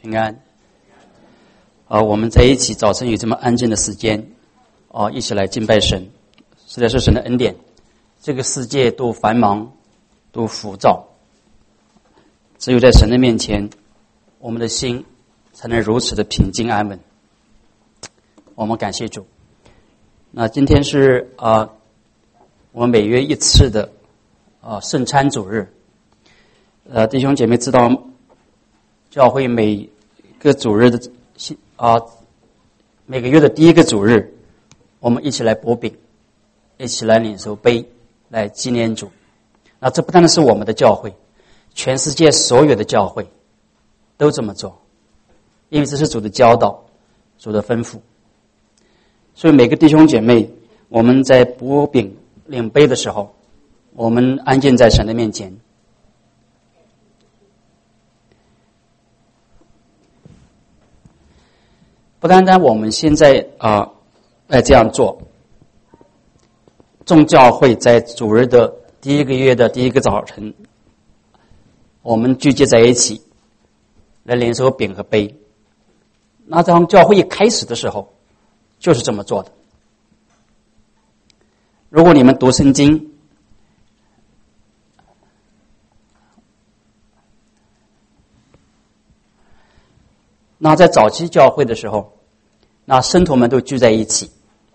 平安。我们在一起早晨有这么安静的时间，一起来敬拜神，实在是神的恩典。这个世界都繁忙，都浮躁，只有在神的面前，我们的心才能如此的平静安稳。我们感谢主。那今天是我们每月一次的圣餐主日。弟兄姐妹知道，教会每个主日的每个月的第一个主日，我们一起来擘饼，一起来领受杯，来纪念主。那这不单单是我们的教会，全世界所有的教会都这么做，因为这是主的教导，主的吩咐。所以每个弟兄姐妹，我们在擘饼领杯的时候，我们安静在神的面前。不单单我们现在这样做，众教会在主日的第一个月的第一个早晨，我们聚集在一起来领受饼和杯。那当教会一开始的时候，就是这么做的。如果你们读圣经，那在早期教会的时候，那圣徒们都聚在一起。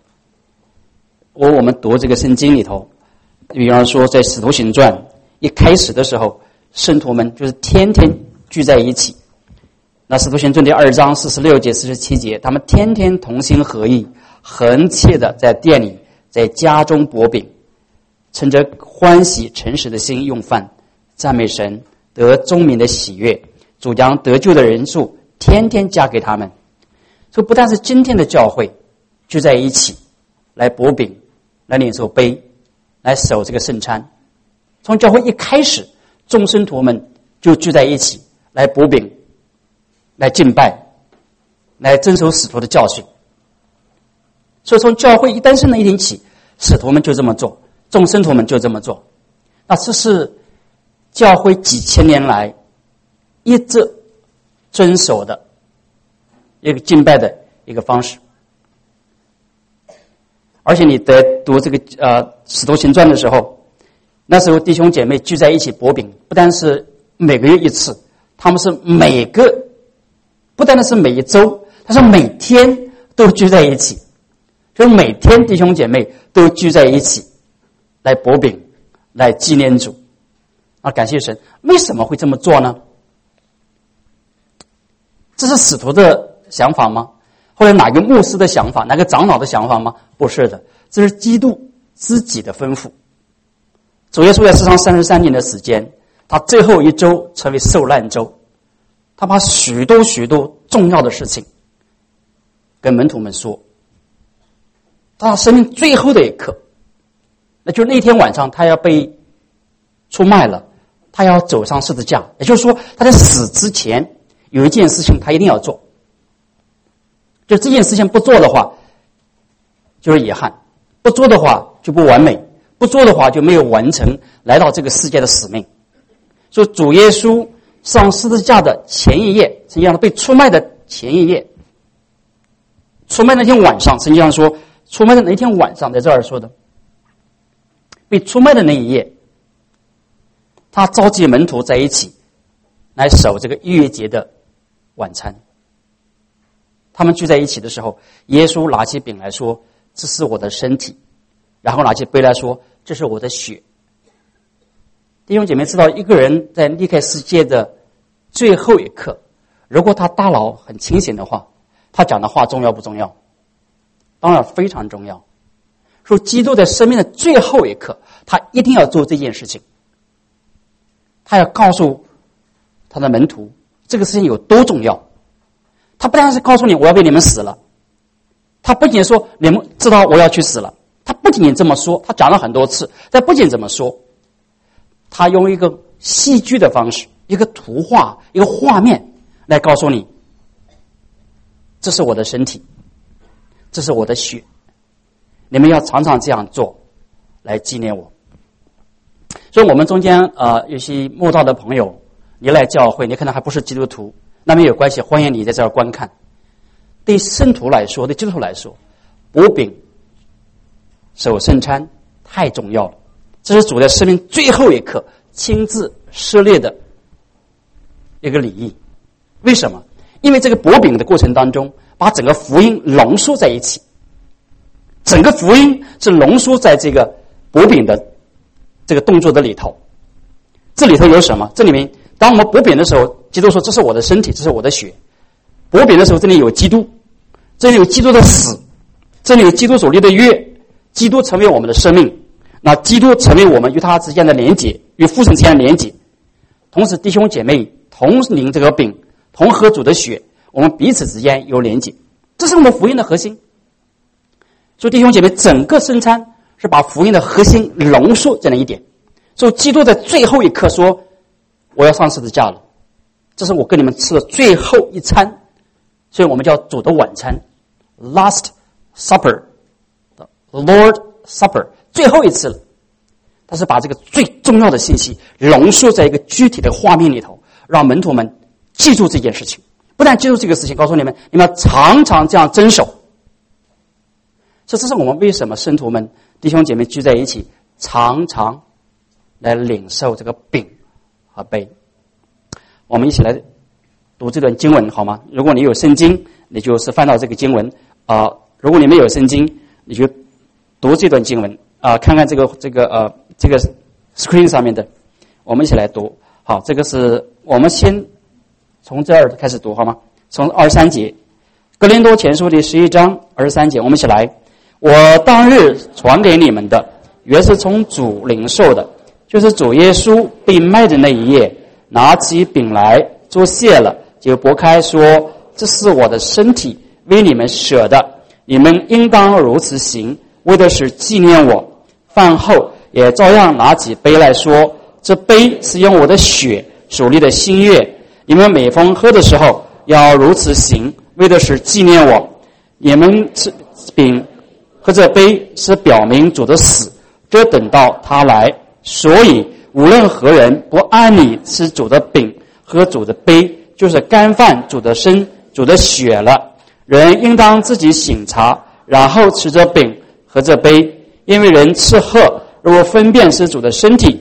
我们读这个圣经里头，比方说在使徒行传一开始的时候，圣徒们就是天天聚在一起。那使徒行传第2章46节47节，他们天天同心合意，恒切的在店里，在家中擘饼，趁着欢喜诚实的心用饭，赞美神，得众民的喜悦，主将得救的人数天天加给他们。所以不但是今天的教会聚在一起来擘饼，来领受杯，来守这个圣餐，从教会一开始，众圣徒们就聚在一起来擘饼，来敬拜，来遵守使徒的教训。所以从教会一诞生的一天起，使徒们就这么做，众圣徒们就这么做。那这是教会几千年来一直遵守的一个敬拜的一个方式。而且你在读这个使徒行传的时候，那时候弟兄姐妹聚在一起擘饼，不单是每个月一次，他们是不单单是每一周，他是每天都聚在一起，就是每天弟兄姐妹都聚在一起来擘饼，来纪念主。感谢神。为什么会这么做呢？这是使徒的想法吗？或者哪个牧师的想法，哪个长老的想法吗？不是的，这是基督自己的吩咐。主耶稣在世上33年的时间，他最后一周成为受难周，他把许多重要的事情跟门徒们说。到他生命最后的一刻，那就是那天晚上他要被出卖了，他要走上十字架。也就是说，他在死之前有一件事情他一定要做，就这件事情不做的话就是遗憾，不做的话就不完美，不做的话就没有完成来到这个世界的使命。所以主耶稣上十字架的前一夜，实际上被出卖的前一夜，出卖那天晚上，实际上说出卖的那天晚上，在这儿说的被出卖的那一夜，他召集门徒在一起来守这个逾越节的晚餐。他们聚在一起的时候，耶稣拿起饼来说，这是我的身体，然后拿起杯来说，这是我的血。弟兄姐妹知道，一个人在离开世界的最后一刻，如果他大脑很清醒的话，他讲的话重要不重要？当然非常重要。说基督在生命的最后一刻，他一定要做这件事情，他要告诉他的门徒这个事情有多重要。他不但是告诉你我要为你们死了，他不仅说你们知道我要去死了，他不仅仅这么说，他讲了很多次，但不仅这么说，他用一个戏剧的方式，一个图画，一个画面来告诉你，这是我的身体，这是我的血，你们要常常这样做来纪念我。所以我们中间有些慕道的朋友，你来教会，你可能还不是基督徒， 那没有关系，欢迎你在这儿观看。对圣徒来说，对基督徒来说，薄饼守圣餐太重要了，这是主在生命最后一刻亲自设立的一个礼仪。为什么？因为这个薄饼的过程当中，把整个福音浓缩在一起，整个福音是浓缩在这个薄饼的这个动作的里头。这里头有什么？这里面当我们薄饼的时候，基督说这是我的身体，这是我的血。薄饼的时候，这里有基督，这里有基督的死，这里有基督所立的约，基督成为我们的生命，那基督成为我们与他之间的连结，与父神之间的连结。同时弟兄姐妹同领这个饼，同喝主的血，我们彼此之间有连结，这是我们福音的核心。所以弟兄姐妹，整个圣餐是把福音的核心浓缩这样一点。所以基督在最后一刻说，我要上十字架了，这是我跟你们吃的最后一餐，所以我们叫主的晚餐 Last Supper Lord Supper， 最后一次了。他是把这个最重要的信息浓缩在一个具体的画面里头，让门徒们记住这件事情。不但记住这个事情，告诉你们，你们要常常这样遵守。所以这是我们为什么圣徒们弟兄姐妹聚在一起，常常来领受这个饼和杯。我们一起来读这段经文好吗？如果你有圣经，你就是翻到这个经文如果你没有圣经，你就读这段经文看看这个 screen 上面的，我们一起来读。好，这个是我们先从这儿开始读好吗？从23节，哥林多前书第11章23节，我们一起来。我当日传给你们的，原是从主领受的，就是主耶稣被卖的那一夜，拿起饼来，做谢了，就擘开说，这是我的身体，为你们舍的，你们应当如此行，为的是纪念我。饭后也照样拿起杯来说，这杯是用我的血所立的新约，你们每逢喝的时候要如此行，为的是纪念我。你们吃饼喝这杯是表明主的死，这等到他来。所以无论何人不按理吃主的饼喝主的杯，就是干犯主的身主的血了。人应当自己省察，然后吃这饼喝这杯。因为人吃喝如果分辨是主的身体，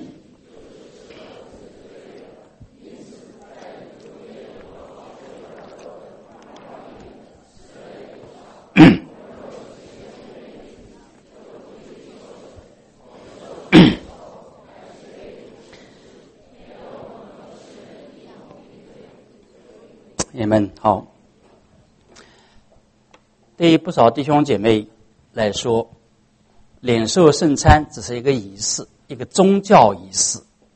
你们好。对于不少弟兄姐妹来说，领受圣餐只是一个仪式，一个宗教仪式。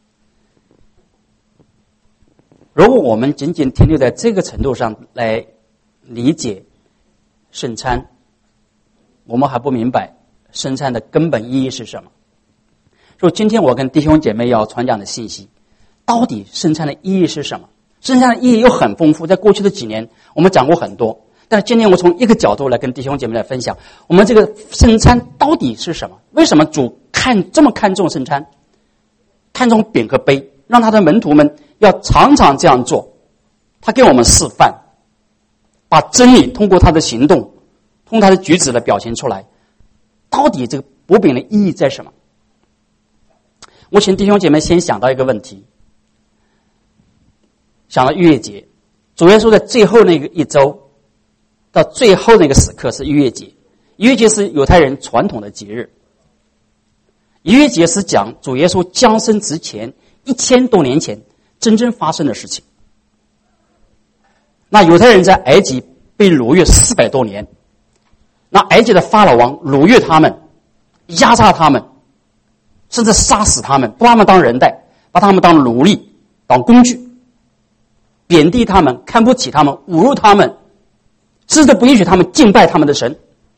如果我们仅仅停留在这个程度上来理解圣餐，我们还不明白圣餐的根本意义是什么。所以今天我跟弟兄姐妹要传讲的信息，到底圣餐的意义是什么？圣餐的意义又很丰富，在过去的几年我们讲过很多，但是今天我从一个角度来跟弟兄姐妹来分享，我们这个圣餐到底是什么？为什么主这么看重圣餐，看重饼和杯，让他的门徒们要常常这样做？他给我们示范，把真理通过他的行动，通过他的举止来表现出来。到底这个薄饼的意义在什么？我请弟兄姐妹先想到一个问题，想到逾越节。主耶稣在最后那个一周到最后那个时刻是逾越节。逾越节是犹太人传统的节日。逾越节是讲主耶稣降生之前1000多年前真正发生的事情。那犹太人在埃及被掳掠400多年，那埃及的法老王掳掠他们，压榨他们，甚至杀死他们，不把他们当人待，把他们当奴隶，当工具，贬低他们，看不起他们，侮辱他们，甚至不允许他们敬拜他们的神。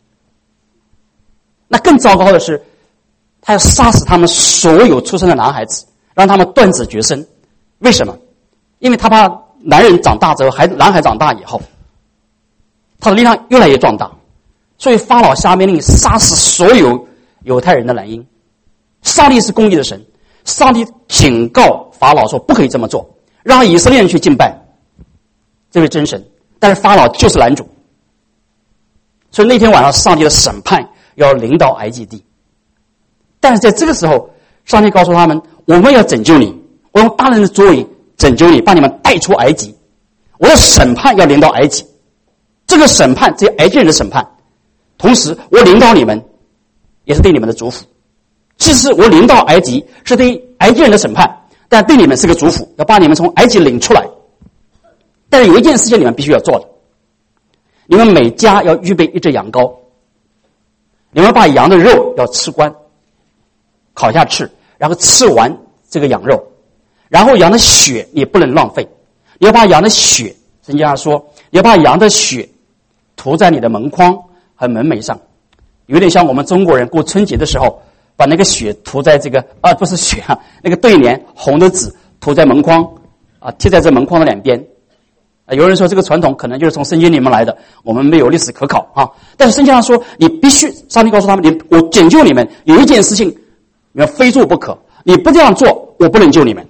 那更糟糕的是，他要杀死他们所有出生的男孩子，让他们断子绝孙。为什么？因为他怕男人长大之后，男孩长大以后，他的力量越来越壮大，所以法老下命令杀死所有犹太人的男婴。上帝是公义的神，上帝警告法老说不可以这么做，让以色列人去敬拜。 这位真神，但是法老就是拦阻。所以那天晚上，上帝的审判要临到埃及地。但是在这个时候，上帝告诉他们：我们要拯救你，我用大能的作为拯救你，把你们带出埃及。我的审判要临到埃及，这个审判这些埃及人的审判，同时我领导你们，也是对你们的祝福。其实我领导埃及是对埃及人的审判，但对你们是个祝福，要把你们从埃及领出来。但是有一件事情你们必须要做的，你们每家要预备一只羊羔，你们把羊的肉要吃光，烤下吃，然后吃完这个羊肉，然后羊的血你不能浪费，你要把羊的血，圣经上说，你要把羊的血涂在你的门框和门楣上，有点像我们中国人过春节的时候，把那个血涂在这个不是血啊，那个对联红的纸涂在门框贴在这门框的两边。有人说这个传统可能就是从圣经里面来的，我们没有历史可考啊。但是圣经上说，你必须，上帝告诉他们，我拯救你们，有一件事情你们非做不可，你不这样做，我不能救你们。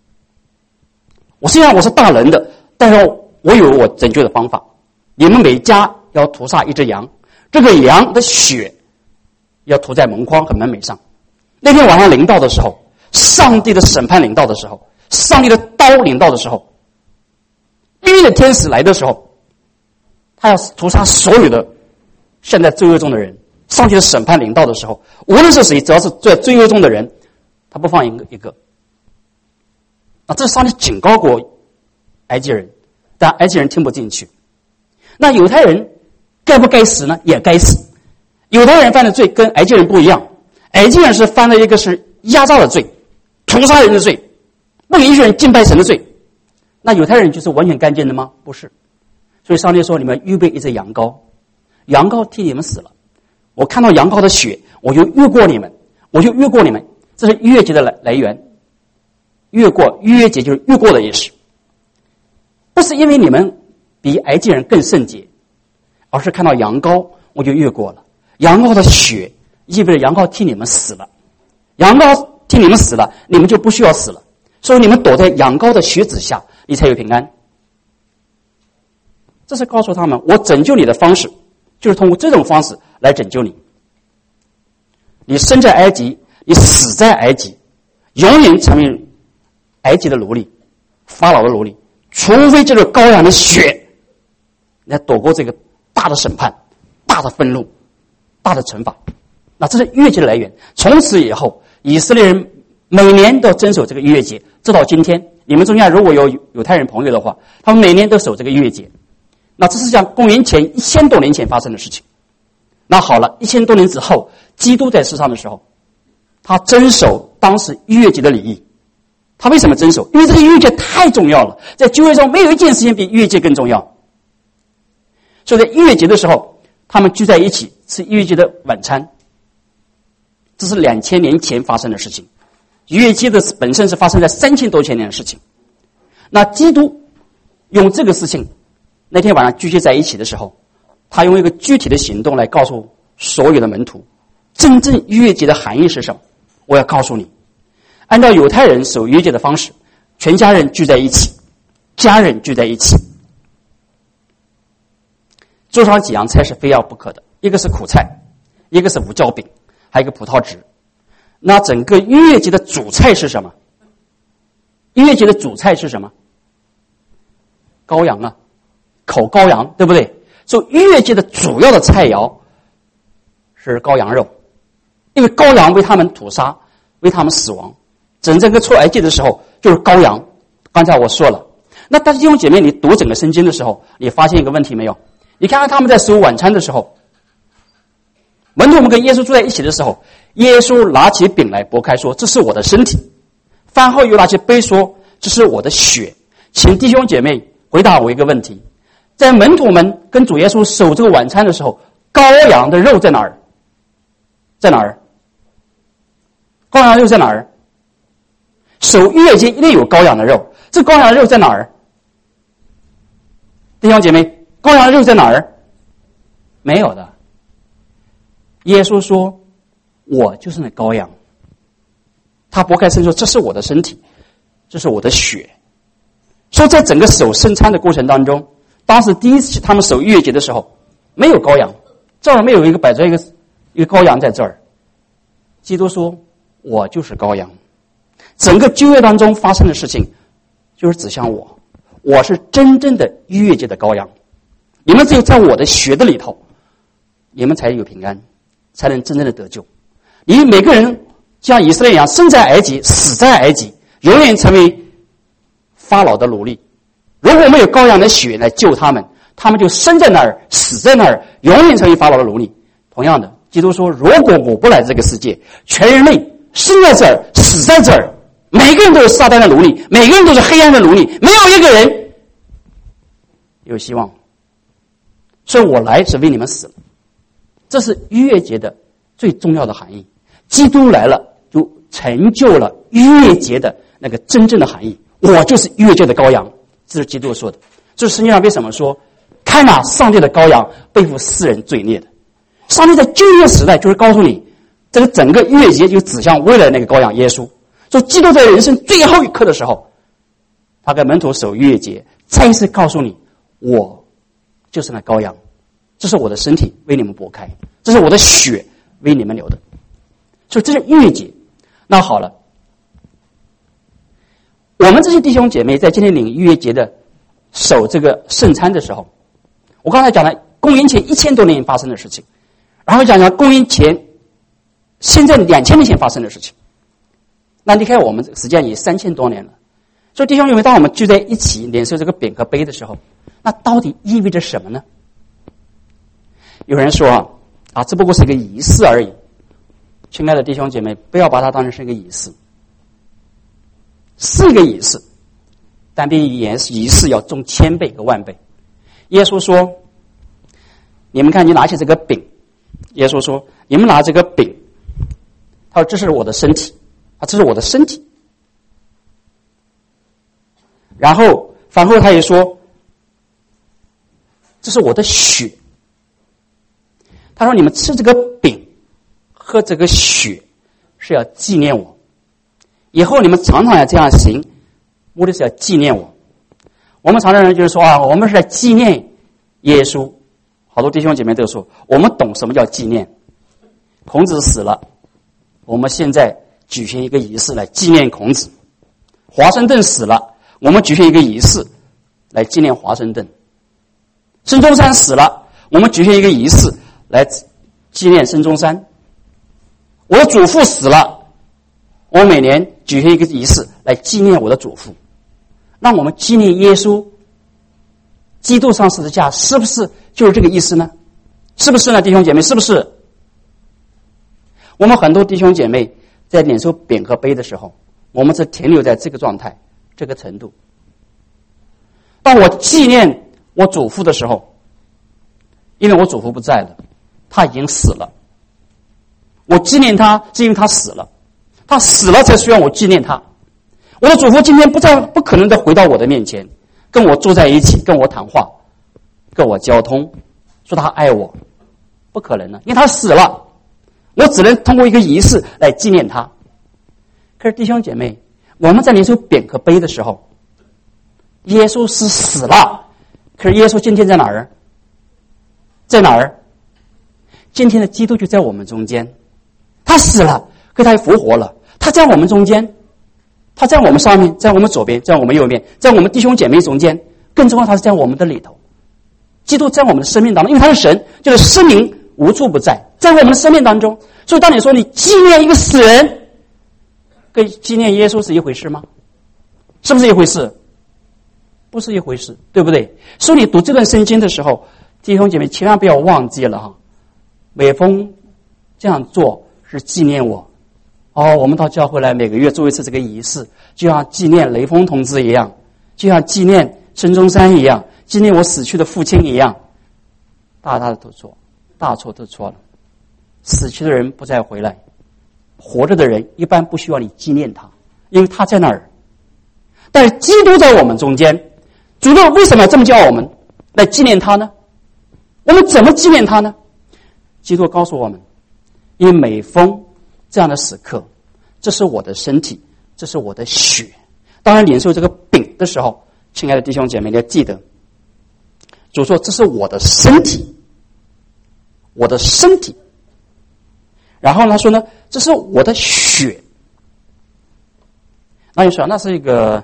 虽然我是大能的，但是我有我拯救的方法。你们每家要屠杀一只羊，这个羊的血要涂在门框和门楣上。那天晚上临到的时候，上帝的审判临到的时候，上帝的刀临到的时候，地狱的天使来的时候，他要屠杀所有的现在罪恶中的人。上帝的审判临到的时候，无论是谁，只要是在罪恶中的人，他不放一个。这是上帝警告过埃及人，但埃及人听不进去。那犹太人该不该死呢？也该死。犹太人犯的罪跟埃及人不一样，埃及人是犯了一个是压榨的罪，屠杀人的罪，不允许人敬拜神的罪。那犹太人就是完全干净的吗？不是。所以上帝说，你们预备一只羊羔，羊羔替你们死了，我看到羊羔的血，我就越过你们，这是逾越节的来源。越过，逾越节就是越过的意思，不是因为你们比埃及人更圣洁，而是看到羊羔我就越过了。羊羔的血意味着羊羔替你们死了，羊羔替你们死了，你们就不需要死了，所以你们躲在羊羔的血子下，你才有平安。这是告诉他们，我拯救你的方式就是通过这种方式来拯救你。你生在埃及，你死在埃及，永远成为埃及的奴隶，法老的奴隶，除非这个羔羊的血来躲过这个大的审判、大的愤怒、大的惩罚。那这是逾越节的来源。从此以后，以色列人每年都遵守这个逾越节，直到今天。你们中间如果有犹太人朋友的话，他们每年都守这个逾越节。那这是讲公元前1000多年前发生的事情。那好了，1000多年之后，基督在世上的时候，他遵守当时逾越节的礼仪。他为什么遵守？因为这个逾越节太重要了，在旧约中没有一件事情比逾越节更重要。所以在逾越节的时候，他们聚在一起吃逾越节的晚餐。这是2000年前发生的事情，逾越节的本身是发生在3000多年的事情。那基督用这个事情，那天晚上聚集在一起的时候，他用一个具体的行动来告诉所有的门徒，真正逾越节的含义是什么。我要告诉你，按照犹太人守逾越节的方式，全家人聚在一起，家人聚在一起，桌上几样菜是非要不可的，一个是苦菜，一个是无酵饼，还有一个葡萄汁。那整个逾越节的主菜是什么？逾越节的主菜是什么？羔羊啊，口羔羊，对不对？所以逾越节的主要的菜肴是羔羊肉，因为羔羊为他们屠杀，为他们死亡。整个出埃及的时候就是羔羊，刚才我说了。那但是弟兄姐妹，你读整个圣经的时候，你发现一个问题没有？你看看他们在食物晚餐的时候，门徒们跟耶稣坐在一起的时候，耶稣拿起饼来拨开说，这是我的身体。饭后又拿起杯说，这是我的血。请弟兄姐妹回答我一个问题，在门徒们跟主耶稣守这个晚餐的时候，羔羊的肉在哪儿？在哪儿？羔羊的肉在哪儿？守逾越节一定有羔羊的肉，这羔羊的肉在哪儿？弟兄姐妹，羔羊的肉在哪儿？没有的。耶稣说，我就是那羔羊。他拨开身说，这是我的身体，这是我的血。所以在整个守圣餐的过程当中， 当时第一次他们守逾越节的时候，没有羔羊，这儿没有摆着一个羔羊在这儿。基督说：“我就是羔羊。”整个旧约当中发生的事情，就是指向我，我是真正的逾越节的羔羊。你们只有在我的血的里头，你们才有平安，才能真正的得救。你们每个人像以色列一样，生在埃及，死在埃及，永远成为法老的奴隶。如果没有羔羊的血来救他们，他们就生在那儿，死在那儿，永远成为法老的奴隶。同样的，基督说：“如果我不来这个世界，全人类生在这儿，死在这儿，每个人都是撒旦的奴隶，每个人都是黑暗的奴隶，没有一个人有希望。所以我来是为你们死了。”这是逾越节的最重要的含义。基督来了，就成就了逾越节的那个真正的含义。我就是逾越节的羔羊，这是基督说的。这是圣经上为什么说：“看哪，上帝的羔羊背负世人罪孽的。”上帝在旧约时代就是告诉你，这个整个逾越节就指向未来那个羔羊耶稣。所以基督在人生最后一刻的时候，他跟门徒守逾越节，再一次告诉你：我就是那羔羊，这是我的身体为你们剥开，这是我的血为你们流的。所以这是逾越节。那好了，我们这些弟兄姐妹在今天领逾越节的守这个圣餐的时候，我刚才讲了公元前1000多年发生的事情，然后讲讲公元前现在2000年前发生的事情。那离开我们实际上也3000多年了。所以弟兄姐妹，当我们聚在一起领受这个饼和杯的时候，那到底意味着什么呢？有人说这不过是一个仪式而已。亲爱的弟兄姐妹，不要把它当成是一个仪式，是一个仪式，但比仪式要重1000倍和10000倍。耶稣说：“你们看，你拿起这个饼。”耶稣说：“你们拿这个饼。”他说：“这是我的身体。”这是我的身体。然后反后他也说：“这是我的血。”他说：“你们吃这个饼，喝这个血，是要纪念我。以后你们常常要这样行，目的是要纪念我。”我们常常人就是说我们是在纪念耶稣。好多弟兄姐妹都说，我们懂什么叫纪念。孔子死了，我们现在举行一个仪式来纪念孔子。华盛顿死了，我们举行一个仪式来纪念华盛顿。孙中山死了，我们举行一个仪式来纪念孙中山。我的祖父死了，我每年举行一个仪式来纪念我的祖父。那我们纪念耶稣基督上十字架，是不是就是这个意思呢？是不是呢，弟兄姐妹？是不是？我们很多弟兄姐妹在领受饼和杯的时候，我们是停留在这个状态，这个程度。当我纪念我祖父的时候，因为我祖父不在了，他已经死了。我纪念他是因为他死了，他死了才需要我纪念他。我的祖父今天不可能再回到我的面前，跟我坐在一起，跟我谈话，跟我交通，说他爱我，不可能的，因为他死了。我只能通过一个仪式来纪念他。可是弟兄姐妹，我们在领受饼和杯的时候，耶稣是死了，可是耶稣今天在哪儿？在哪儿？今天的基督就在我们中间。他死了，可他又复活了，他在我们中间，他在我们上面，在我们左边，在我们右边，在我们弟兄姐妹中间，更重要他是在我们的里头。基督在我们的生命当中，因为他是神，就是生命无处不在，在我们的生命当中。所以当你说你纪念一个死人，跟纪念耶稣是一回事吗？是不是一回事？不是一回事，对不对？所以你读这段圣经的时候，弟兄姐妹千万不要忘记了每逢这样做是纪念我。我们到教会来每个月做一次这个仪式，就像纪念雷锋同志一样，就像纪念孙中山一样，纪念我死去的父亲一样。大的都错，大错都错了。死去的人不再回来，活着的人一般不需要你纪念他，因为他在那儿。但是基督在我们中间，主论为什么要这么叫我们来纪念他呢？我们怎么纪念他呢？基督告诉我们，因为每逢这样的时刻，这是我的身体，这是我的血。当然领受这个饼的时候，亲爱的弟兄姐妹，你要记得， 主说这是我的身体，我的身体。然后他说呢，这是我的血。那你说那是一个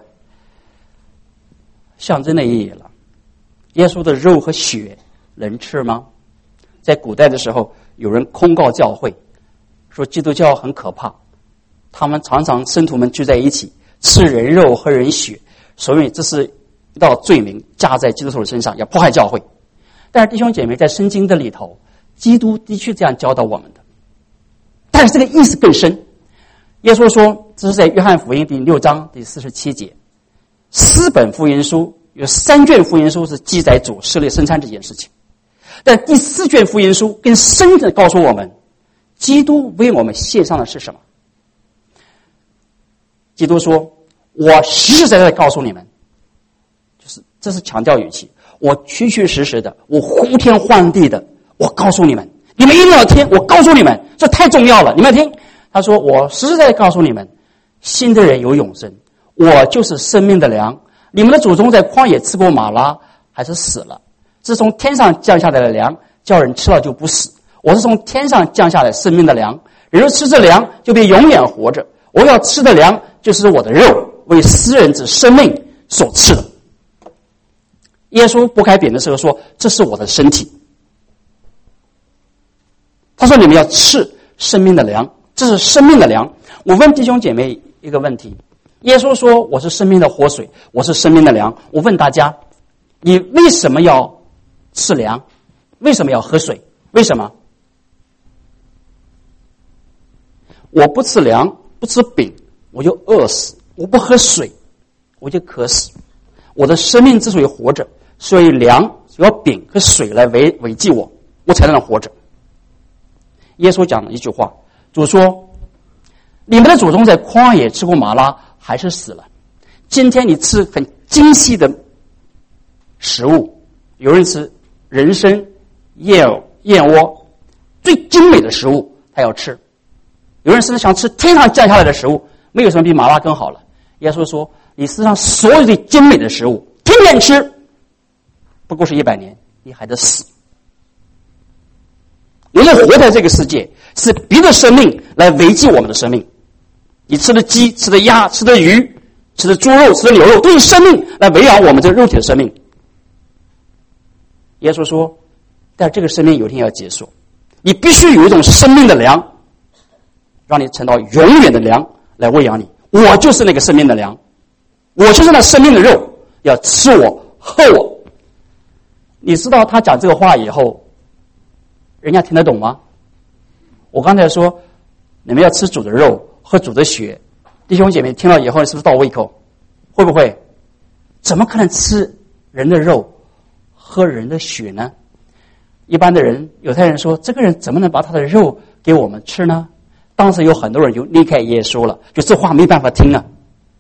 象征的意义了。耶稣的肉和血能吃吗？在古代的时候，有人控告教会，说基督教很可怕，他们常常圣徒们聚在一起吃人肉和人血，所以这是一道罪名加在基督徒的身上，要迫害教会。但是弟兄姐妹，在圣经的里头，基督的确这样教导我们的，但是这个意思更深。耶稣说，这是在约翰福音第6章第47节，4本福音书有3卷福音书是记载主设立圣餐这件事情，但第4卷福音书更深的告诉我们，基督为我们献上的是什么。基督说，我实实在在告诉你们，就是这是强调语气，我确确实实的，我呼天唤地的，我告诉你们，你们一定要听，我告诉你们，这太重要了，你们要听。他说，我实实在在告诉你们，信的人有永生，我就是生命的粮。你们的祖宗在旷野吃过玛拉，还是死了。这是从天上降下来的粮，叫人吃了就不死。我是从天上降下来生命的粮，人若吃这粮，就必永远活着。我要吃的粮，就是我的肉，为私人之生命所吃的。耶稣剥开饼的时候说，这是我的身体。他说，你们要吃生命的粮，这是生命的粮。我问弟兄姐妹一个问题，耶稣说我是生命的活水，我是生命的粮。我问大家，你为什么要吃粮？为什么要喝水？为什么？我不吃粮，不吃饼，我就饿死；我不喝水，我就渴死。我的生命之所以活着，所以粮、要饼和水来维系我，我才能活着。耶稣讲了一句话，主说，你们的祖宗在旷野吃过玛拉，还是死了。今天你吃很精细的食物，有人吃人参、燕窝，最精美的食物他要吃。有人甚至想吃天上降下来的食物，没有什么比玛拉更好了。耶稣说，你世上所有最精美的食物天天吃，不过是100年，你还得死。我们活在这个世界，是别的生命来维系我们的生命。你吃的鸡、吃的鸭、吃的鱼、吃的猪肉、吃的牛肉，都是生命来围绕我们这肉体的生命。耶稣说，但这个生命有一天要结束，你必须有一种生命的粮，让你成到永远的粮来喂养你。我就是那个生命的粮，我就是那生命的肉，要吃我喝我。你知道他讲这个话以后，人家听得懂吗？我刚才说你们要吃主的肉喝主的血，弟兄姐妹听了以后是不是到胃口？会不会？怎么可能吃人的肉喝人的血呢？一般的人，犹太人说，这个人怎么能把他的肉给我们吃呢？当时有很多人就离开耶稣了，就这话没办法听了。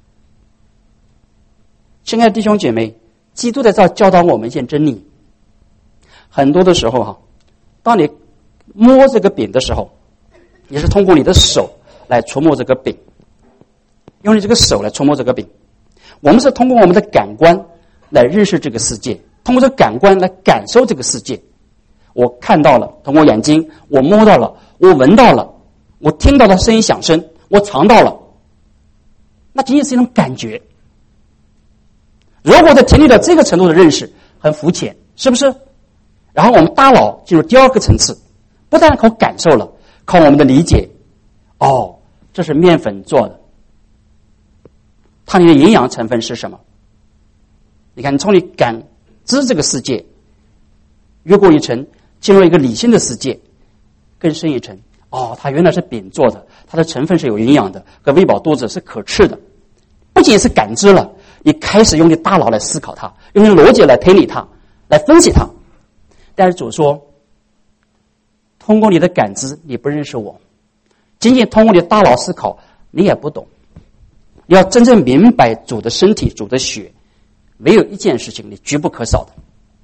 亲爱的弟兄姐妹，基督在这教导我们一件真理。很多的时候当你摸这个饼的时候，你是通过你的手来触摸这个饼，用你这个手来触摸这个饼。我们是通过我们的感官来认识这个世界，通过这个感官来感受这个世界。我看到了，通过眼睛，我摸到了，我闻到了，我听到了声音响声，我尝到了，那仅仅是一种感觉。如果在停留到这个程度的认识，很肤浅，是不是？然后我们大脑进入第二个层次，不但靠感受了，靠我们的理解。哦，这是面粉做的，它里的营养成分是什么？你看，你从你感知这个世界越过一层，进入一个理性的世界，更深一层。哦，它原来是饼做的，它的成分是有营养的，和喂饱肚子是可吃的。不仅是感知了，你开始用你大脑来思考它，用你逻辑来推理它，来分析它。但是主说，通过你的感知，你不认识我；仅仅通过你的大脑思考，你也不懂。你要真正明白主的身体、主的血，没有一件事情你绝不可少的，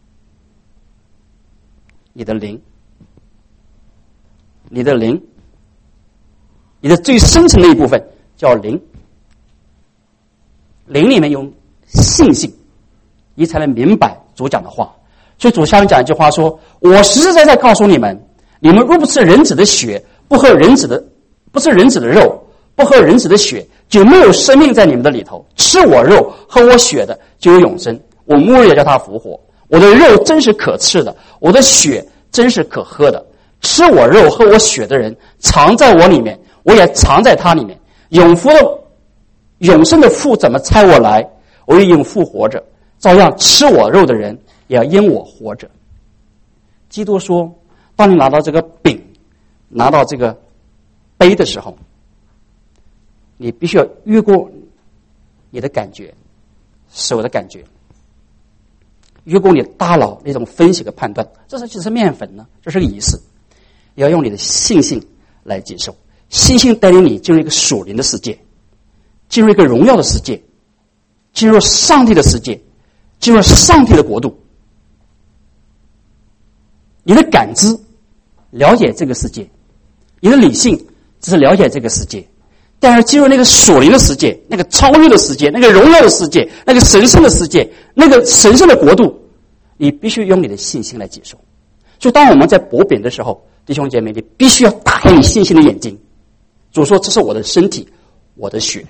你的灵。你的灵，你的最深层的一部分叫灵。灵里面有信心，你才能明白主讲的话。 所以主下面讲一句话说，我实实在在告诉你们，你们若不吃人子的血，不吃人子的肉，不喝人子的血，就没有生命在你们的里头。吃我肉喝我血的就有永生，我末日要叫他复活。我的肉真是可吃的，我的血真是可喝的。吃我肉喝我血的人藏在我里面，我也藏在他里面。永生的父怎么差我来，我也因父活着，照样吃我肉的人也要因我活着。基督说，当你拿到这个饼，拿到这个杯的时候，你必须要越过你的感觉，手的感觉，越过你大脑那种分析和判断，这是其实面粉呢，这是个仪式，也要用你的信心来接受。信心带领你进入一个属灵的世界，进入一个荣耀的世界，进入上帝的世界，进入上帝的国度。你的感知了解这个世界，你的理性只是了解这个世界，但是进入那个属灵的世界，那个超越的世界，那个荣耀的世界，那个神圣的世界，那个神圣的国度，你必须用你的信心来接受。所以当我们在薄饼的时候，弟兄姐妹，你必须要打开你信心的眼睛。主说，这是我的身体，我的血。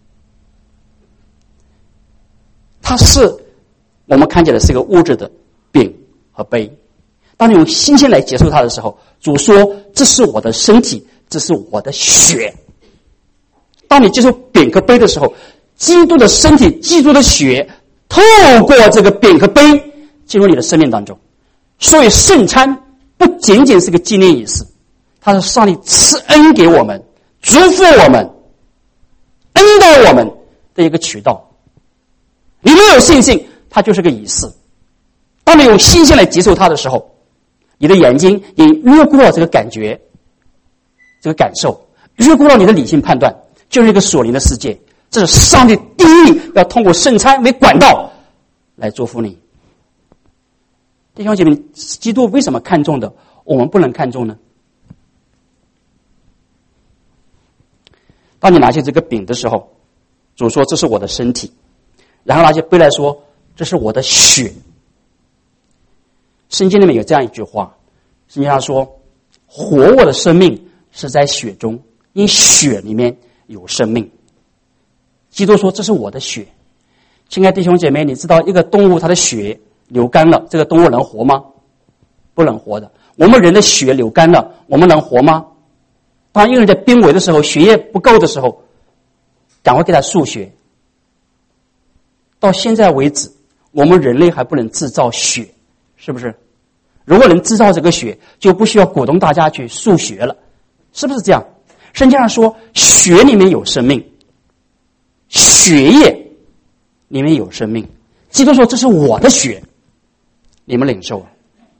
它是我们看起来是一个物质的饼和杯，当你用信心来接受它的时候，主说，这是我的身体，这是我的血。当你接受饼和杯的时候，基督的身体，基督的血透过这个饼和杯进入你的生命当中。所以圣餐不仅仅是个纪念仪式，它是上帝赐恩给我们，祝福我们，恩待我们的一个渠道。你没有信心，它就是个仪式。当你用信心来接受它的时候，你的眼睛也越过了这个感觉，这个感受，越过了你的理性判断，就是一个属灵的世界。这是上帝第一要通过圣餐为管道来祝福你。弟兄姐妹，基督为什么看重的我们不能看重呢？当你拿起这个饼的时候，主说，这是我的身体，然后拿起杯来说，这是我的血。圣经里面有这样一句话，圣经上说，活我的生命是在血中，因血里面有生命。基督说，这是我的血。亲爱的弟兄姐妹，你知道一个动物它的血流干了，这个动物能活吗？不能活的。我们人的血流干了，我们能活吗？当一个人在濒危的时候，血液不够的时候，赶快给他输血。到现在为止，我们人类还不能制造血，是不是？如果能制造这个血，就不需要鼓动大家去输血了，是不是这样？圣经上说，血里面有生命，血液里面有生命。基督说，这是我的血，你们领受，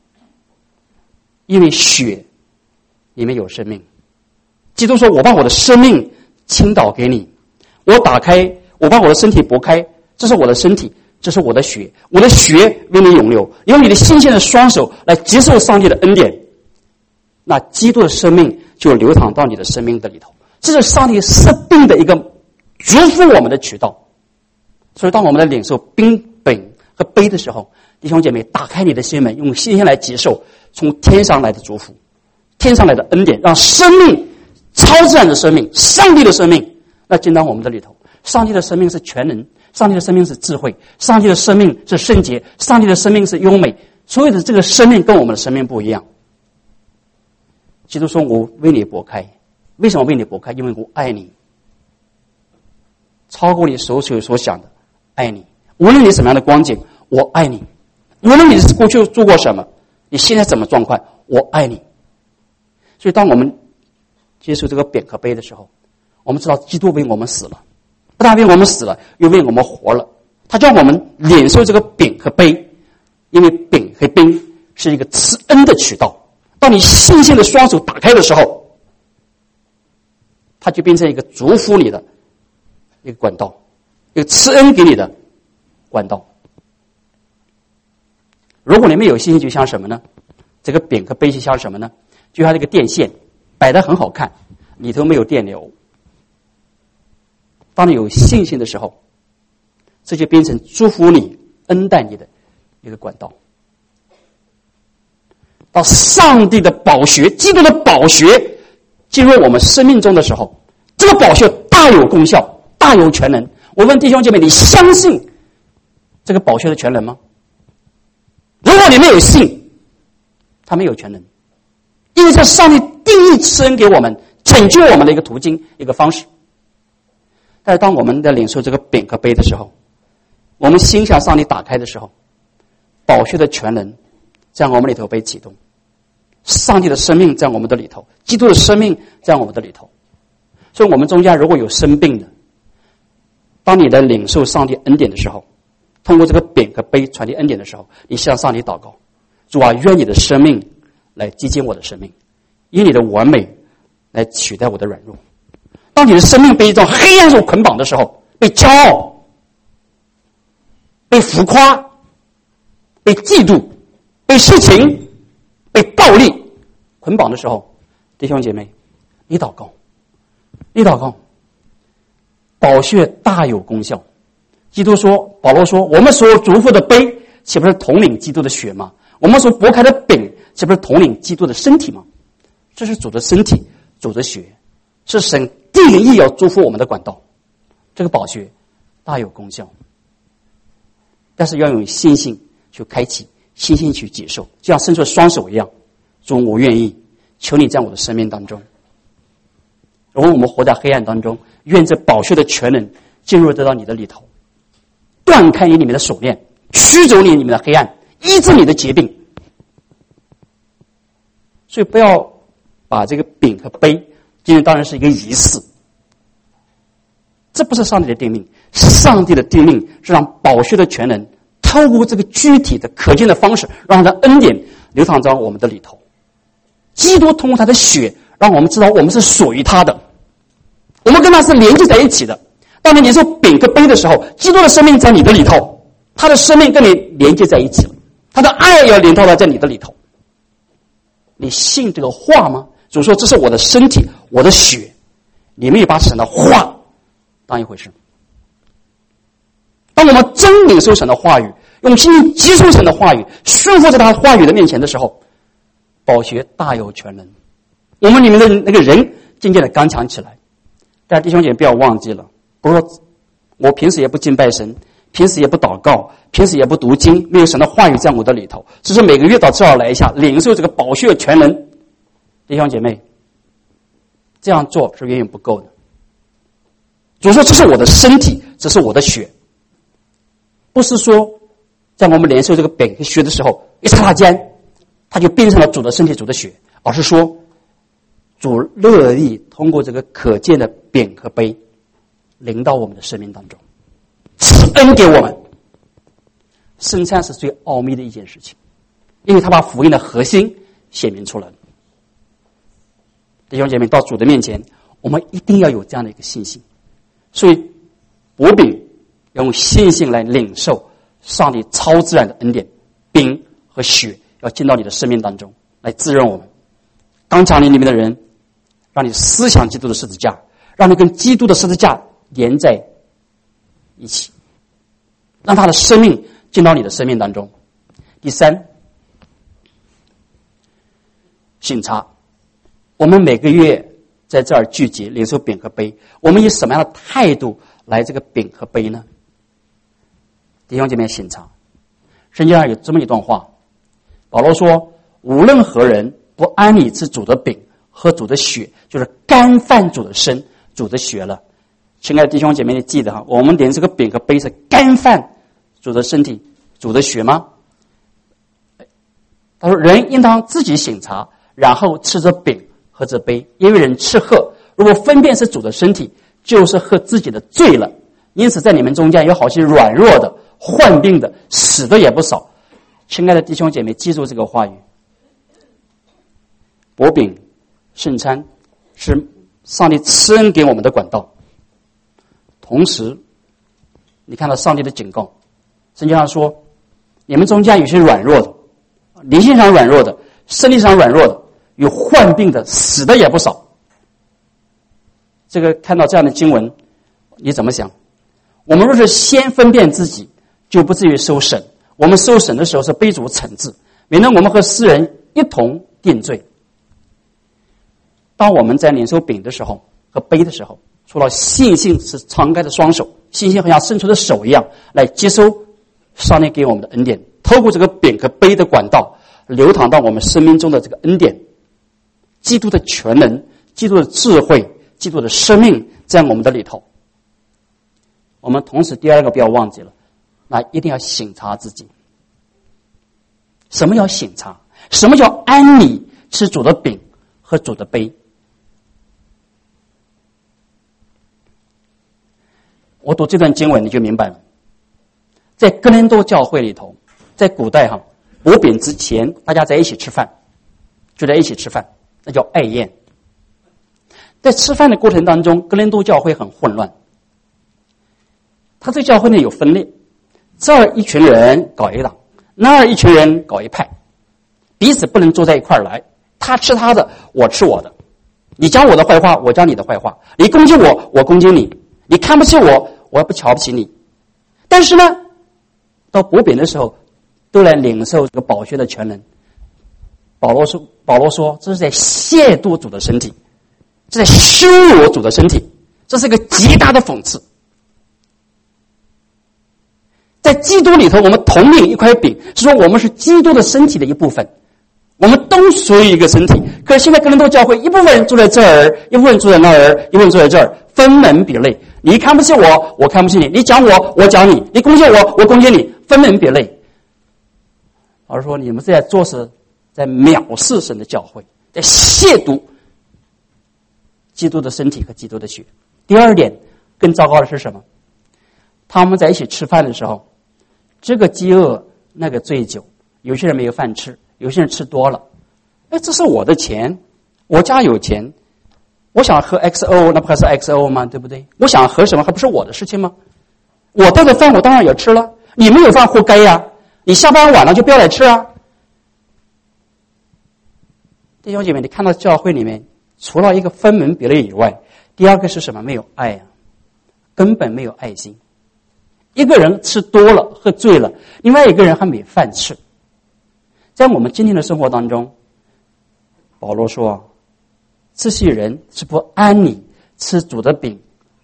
因为血里面有生命。基督说，我把我的生命倾倒给你，我把我的身体拨开，这是我的身体，这是我的血，我的血为你涌流，用你的信心的双手来接受上帝的恩典，那基督的生命就流淌到你的生命的里头。这是上帝设定的一个祝福我们的渠道。所以当我们在领受饼和杯的时候，弟兄姐妹，打开你的心门，用信心来接受从天上来的祝福，天上来的恩典，让生命，超自然的生命，上帝的生命那进到我们的里头。上帝的生命是全能，上帝的生命是智慧，上帝的生命是圣洁，上帝的生命是优美。所有的这个生命跟我们的生命不一样。基督说，我为你拨开。为什么为你拨开？因为我爱你，超过你所想的爱你。无论你什么样的光景，我爱你。无论你过去做过什么，你现在怎么状况，我爱你。所以当我们接受这个饼和杯的时候，我们知道基督为我们死了，不但为我们死了，又为我们活了。他叫我们领受这个饼和杯，因为饼和杯是一个赐恩的渠道。当你信心的双手打开的时候，它就变成一个祝福你的一个管道，一个赐恩给你的管道。如果你没有信心，就像什么呢？这个饼和杯就像什么呢？就像这个电线摆得很好看，里头没有电流。当你有信心的时候，这就变成祝福你、恩待你的一个管道。 到上帝的宝血，基督的宝血进入我们生命中的时候，这个宝血大有功效，大有全能。我问弟兄姐妹，你相信这个宝血的全能吗？如果你没有信，它没有全能，因为这是上帝定义赐恩给我们拯救我们的一个途径，一个方式。但是当我们在领受这个饼和杯的时候，我们心向上帝打开的时候，宝血的全能在我们里头被启动，上帝的生命在我们的里头，基督的生命在我们的里头。所以我们中间如果有生病的，当你在领受上帝恩典的时候，通过这个饼和杯传递恩典的时候，你向上帝祷告，主啊，愿你的生命来接近我的生命，以你的完美来取代我的软弱。当你的生命被一种黑暗所捆绑的时候，被骄傲、被浮夸、被嫉妒、被事情、被暴力捆绑的时候，弟兄姐妹，你祷告，你祷告，宝血大有功效。基督说，保罗说，我们所祝福的杯岂不是统领基督的血吗？我们所擘开的饼岂不是统领基督的身体吗？这是主的身体，主的血，是神定义要祝福我们的管道。这个宝血大有功效，但是要用信心去开启，信心去接受，就像伸出双手一样。主，我愿意，求你在我的生命当中。如果我们活在黑暗当中，愿这宝血的全能进入得到你的里头，断开你里面的锁链，驱走你里面的黑暗，医治你的疾病。所以不要把这个饼和杯今天当然是一个仪式，这不是上帝的定命，上帝的定命是让宝血的全能透过这个具体的可见的方式，让他的恩典流淌在我们的里头。基督通过他的血让我们知道我们是属于他的，我们跟他是连接在一起的。当你领受饼和杯的时候，基督的生命在你的里头，他的生命跟你连接在一起了，他的爱要连到在你的里头。你信这个话吗？主说这是我的身体，我的血，你们也把神的话当一回事。当我们真领受神的话语，用心接受神的话语，顺服在他话语的面前的时候，宝血大有全能，我们里面的那个人渐渐的刚强起来。但弟兄姐妹不要忘记了，不是说我平时也不敬拜神，平时也不祷告，平时也不读经，没有神的话语在我的里头，只是每个月到这儿来一下领受这个宝血全能。弟兄姐妹，这样做是远远不够的。主说这是我的身体，这是我的血，不是说在我们领受这个饼和血的时候一刹那间它就变成了主的身体，主的血，而是说主乐意通过这个可见的饼和杯临到我们的生命当中，赐恩给我们。圣餐是最奥秘的一件事情，因为他把福音的核心显明出来了。弟兄姐妹，到主的面前，我们一定要有这样的一个信心。所以薄饼要用信心来领受上帝超自然的恩典，饼和血要进到你的生命当中来滋润我们。刚强你里面的人，让你思想基督的十字架，让你跟基督的十字架连在一起，让他的生命进到你的生命当中。第三，省察。我们每个月在这儿聚集领受饼和杯，我们以什么样的态度来这个饼和杯呢？弟兄姐妹，省察。圣经上有这么一段话，保罗说，无论何人不按理吃主的饼喝主的血，就是干犯主的身主的血了。亲爱的弟兄姐妹，你记得哈，我们连这个饼和杯是干犯主的身体主的血吗？他说，人应当自己省察，然后吃着饼喝着杯，因为人吃喝如果分辨是主的身体，就是喝自己的罪了。因此在你们中间有好些软弱的、患病的、死的也不少。亲爱的弟兄姐妹，记住这个话语，薄饼圣餐是上帝赐恩给我们的管道。同时你看到上帝的警告，圣经上说，你们中间有些软弱的，灵性上软弱的，身体上软弱的，有患病的，死的也不少。这个看到这样的经文，你怎么想？我们若是先分辨自己，就不至于受审。我们受审的时候是被主惩治，免得我们和世人一同定罪。当我们在领受饼的时候和杯的时候，除了信心是敞开的双手，信心好像伸出的手一样来接收上帝给我们的恩典，透过这个饼和杯的管道流淌到我们生命中的这个恩典，基督的全能，基督的智慧，基督的生命在我们的里头。我们同时第二个不要忘记了，那一定要省察自己。什么叫省察？什么叫安理吃主的饼和主的杯？我读这段经文你就明白了。在哥林多教会里头，在古代薄饼之前大家在一起吃饭，就在一起吃饭，那叫爱宴。在吃饭的过程当中，哥林多教会很混乱，他这个教会呢有分裂，这儿一群人搞一党，那儿一群人搞一派，彼此不能坐在一块儿来，他吃他的，我吃我的，你讲我的坏话，我讲你的坏话，你攻击我，我攻击你，你看不起我，我不瞧不起你。但是呢，到薄饼的时候都来领受这个宝血的全能。保罗说这是在亵渎主的身体，这是在羞辱主的身体，这是一个极大的讽刺。在基督里头，我们同领一块饼，是说我们是基督的身体的一部分，我们都属于一个身体。可是现在哥林多教会一部分人住在这儿，一部分人住在那儿，一部分人住在这儿，分门别类。你看不起我，我看不起你；你讲我，我讲你；你攻击我，我攻击你，分门别类。老实说，你们在做是在藐视神的教会，在亵渎基督的身体和基督的血。第二点，更糟糕的是什么？他们在一起吃饭的时候，这个饥饿，那个醉酒，有些人没有饭吃，有些人吃多了。这是我的钱，我家有钱，我想喝 XO， 那不还是 XO 吗？对不对？我想喝什么还不是我的事情吗？我带的饭我当然也吃了，你没有饭活该呀！你下班晚了就不要来吃啊！弟兄姐妹，你看到教会里面除了一个分门别类以外，第二个是什么？没有爱啊，根本没有爱心。一个人吃多了喝醉了，另外一个人还没饭吃。在我们今天的生活当中，保罗说这些人是不安理吃主的饼，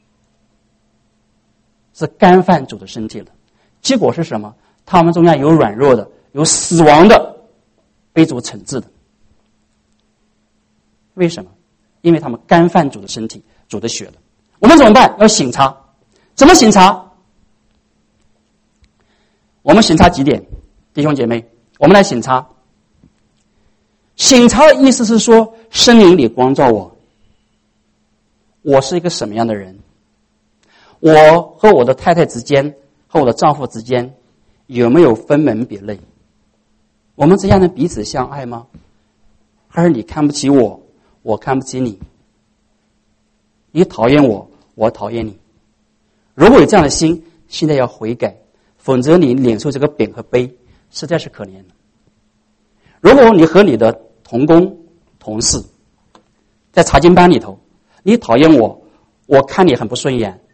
是干犯主的身体了。结果是什么？他们中间有软弱的，有死亡的，被主惩治的。为什么？因为他们干犯主的身体，主的血了。我们怎么办？要省察。怎么省察？我们省察几点，弟兄姐妹，我们来省察。省察的意思是说，圣灵里光照我是一个什么样的人？我和我的太太之间，和我的丈夫之间，有没有分门别类？我们这样能彼此相爱吗？还是你看不起我，我看不起你？你讨厌我，我讨厌你？如果有这样的心，现在要悔改，否则你领受这个饼和杯实在是可怜的。如果你和你的同工同事在查经班里头，你讨厌我，我看你很不顺眼，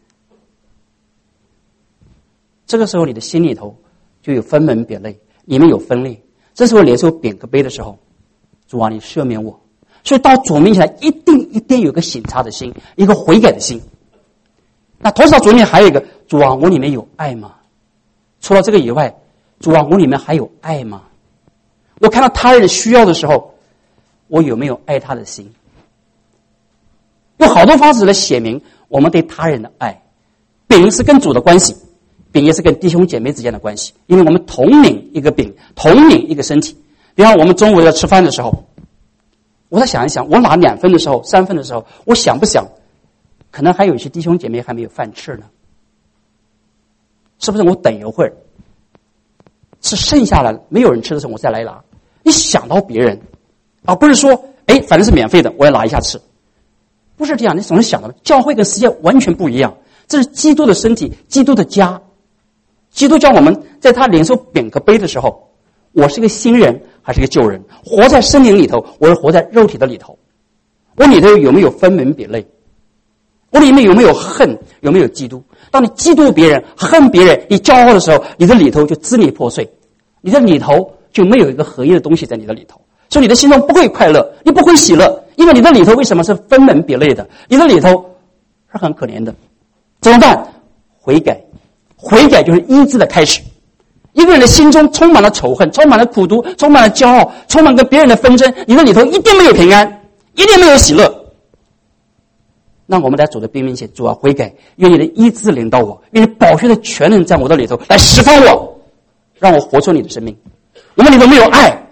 这个时候你的心里头就有分门别类，里面有分裂。这时候领受饼和杯的时候，主啊，你赦免我。所以到主面前来，一定有个省察的心，一个悔改的心。那同时到主面前还有一个，主啊，我里面有爱吗？除了这个以外，主啊，我里面还有爱吗？我看到他人需要的时候，我有没有爱他的心？有好多方式来写明我们对他人的爱。饼是跟主的关系，饼也是跟弟兄姐妹之间的关系，因为我们同领一个饼，同领一个身体。比方我们中午在吃饭的时候，我再想一想，我拿2份的时候3份的时候，我想不想可能还有一些弟兄姐妹还没有饭吃呢？是不是我等一会儿吃剩下了没有人吃的时候我再来拿？你想到别人，而不是说反正是免费的我要拿一下吃，不是这样。你总是想到教会跟世界完全不一样，这是基督的身体，基督的家。基督叫我们在他领受饼和杯的时候，我是个新人还是个旧人？活在圣灵里头，我是活在肉体的里头。我里头有没有分门别类？我里面有没有恨？有没有嫉妒？当你嫉妒别人、恨别人、你骄傲的时候，你的里头就支离破碎，你的里头就没有一个合一的东西在你的里头。 所以你的心中不会快乐，你不会喜乐，因为你的里头为什么是分门别类的？你的里头是很可怜的。怎么办？悔改，悔改就是医治的开始。一个人的心中充满了仇恨，充满了苦毒，充满了骄傲，充满跟别人的纷争，你的里头一定没有平安，一定没有喜乐。那我们在主的兵面前，主啊，悔改，愿你的医治领导我，愿你宝血的全能在我的里头来释放我，让我活出你的生命。我们里头没有爱，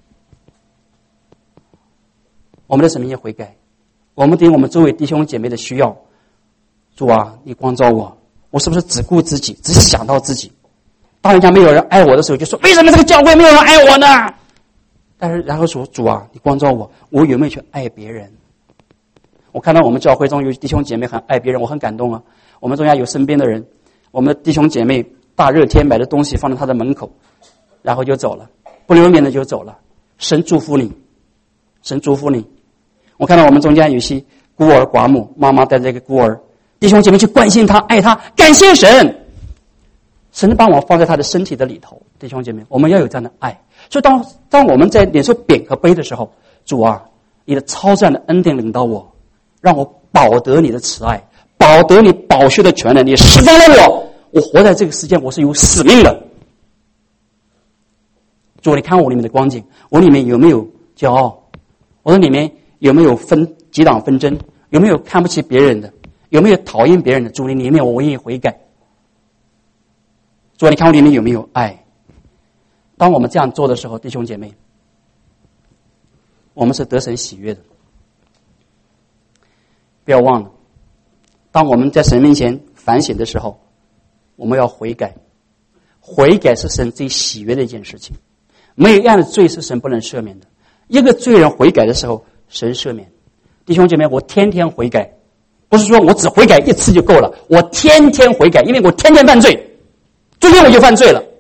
我们的生命也悔改，我们对我们周围弟兄姐妹的需要，主啊，你光照我，我是不是只顾自己，只想到自己？当人家没有人爱我的时候，就说为什么这个教会没有人爱我呢？但是然后说，主啊，你光照我，我有没有去爱别人？我看到我们教会中有弟兄姐妹很爱别人，我很感动啊。我们中间有身边的人，我们的弟兄姐妹大热天买的东西放在他的门口，然后就走了，不留面的就走了。神祝福你，神祝福你。我看到我们中间有些孤儿寡母，妈妈带着一个孤儿，弟兄姐妹去关心他，爱他，感谢神。神把我放在他的身体的里头，弟兄姐妹，我们要有这样的爱。所以当我们在领受饼和杯的时候，主啊，你的超自然的恩典领导我，让我保得你的慈爱，保得你宝血的全能，你释放了我活在这个世界，我是有使命的。主，你看我里面的光景，我里面有没有骄傲？我的里面有没有结党纷争？有没有看不起别人的？有没有讨厌别人的？主，你里面我愿意悔改。主，你看我里面有没有爱？当我们这样做的时候，弟兄姐妹，我们是得神喜悦的。不要忘了，当我们在神面前反省的时候，我们要悔改。悔改是神最喜悦的一件事情，没有一样的罪是神不能赦免的。一个罪人悔改的时候，神赦免。弟兄姐妹，我天天悔改，不是说我只悔改一次就够了，我天天悔改，因为我天天犯罪，昨天我就犯罪了。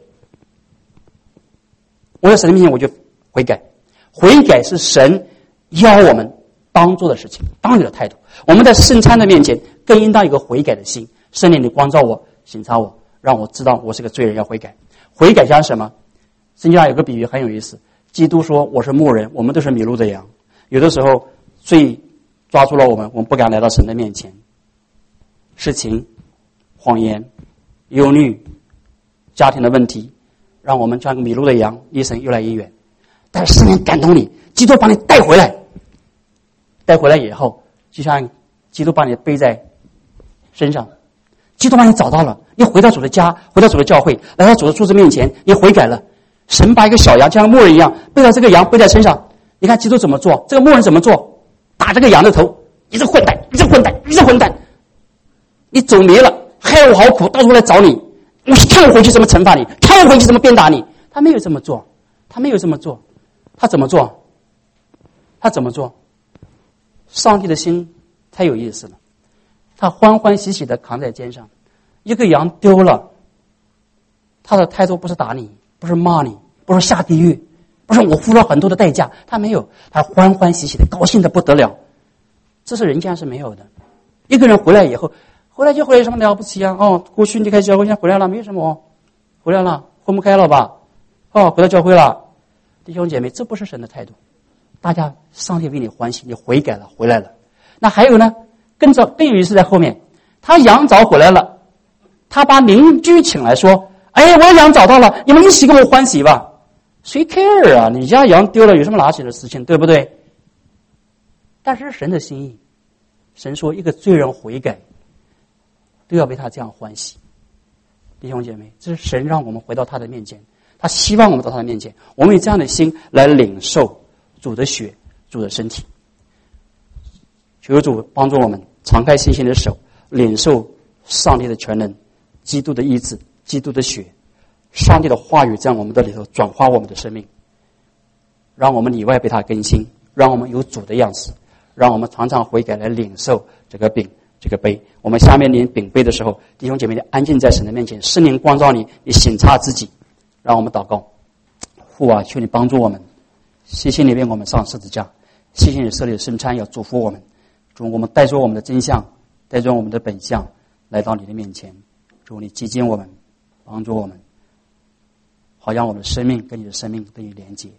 我在神的面前我就悔改，悔改是神要我们当做的事情，当你的态度。我们在圣餐的面前更应当有一个悔改的心，圣灵你光照我，省察我，让我知道我是个罪人，要悔改。悔改像什么？圣经上有个比喻很有意思，基督说我是牧人，我们都是迷路的羊。有的时候罪抓住了我们不敢来到神的面前，事情、谎言、忧虑、家庭的问题，让我们像个迷路的羊，离神越来越远。但是圣灵感动你，基督把你带回来，带回来以后，就像基督把你背在身上，基督把你找到了，你回到主的家，回到主的教会，来到主的柱子面前，你悔改了。神把一个小羊像牧人一样背到这个羊，背在身上。你看基督怎么做，这个牧人怎么做？打这个羊的头，你这混蛋，你这混蛋，你这混蛋，你走迷了，害我好苦，到处来找你，我看我回去怎么惩罚你，看我回去怎么鞭打你。他没有这么做，他没有这么做，他怎么做？他怎么做？上帝的心太有意思了，他欢欢喜喜的扛在肩上。一个羊丢了，他的态度不是打你，不是骂你，不是下地狱，不是我付了很多的代价，他没有，他欢欢喜喜的，高兴的不得了。这是人家是没有的。一个人回来以后，回来就回来，有什么了不起啊？哦，过去离开教会，现在回来了，没有什么，回来了，混不开了吧？哦，回到教会了。弟兄姐妹，这不是神的态度。大家，上帝为你欢喜，你悔改了，回来了。那还有呢？更有意思在后面，他羊找回来了，他把邻居请来说：“哎，我的羊找到了，你们一起跟我欢喜吧。”谁 care 啊？你家羊丢了有什么拿起的事情，对不对？但是神的心意，神说一个罪人悔改，都要为他这样欢喜。弟兄姐妹，这是神让我们回到他的面前，他希望我们到他的面前，我们以这样的心来领受主的血，主的身体。求主帮助我们敞开信心的手，领受上帝的全能，基督的医治，基督的血，上帝的话语在我们的里头转化我们的生命，让我们里外被他更新，让我们有主的样式，让我们常常悔改来领受这个饼这个杯。我们下面领饼杯的时候，弟兄姐妹你安静在神的面前，圣灵光照你，你省察自己。让我们祷告。父啊，求你帮助我们，谢谢你为我们上十字架，谢谢你设立的圣餐要祝福我们。主，我们带着我们的真相，带着我们的本相来到你的面前。主，你接近我们，帮助我们，好让我们的生命跟你的生命得以连接。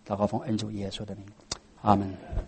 祷告奉恩主耶稣的名，阿门。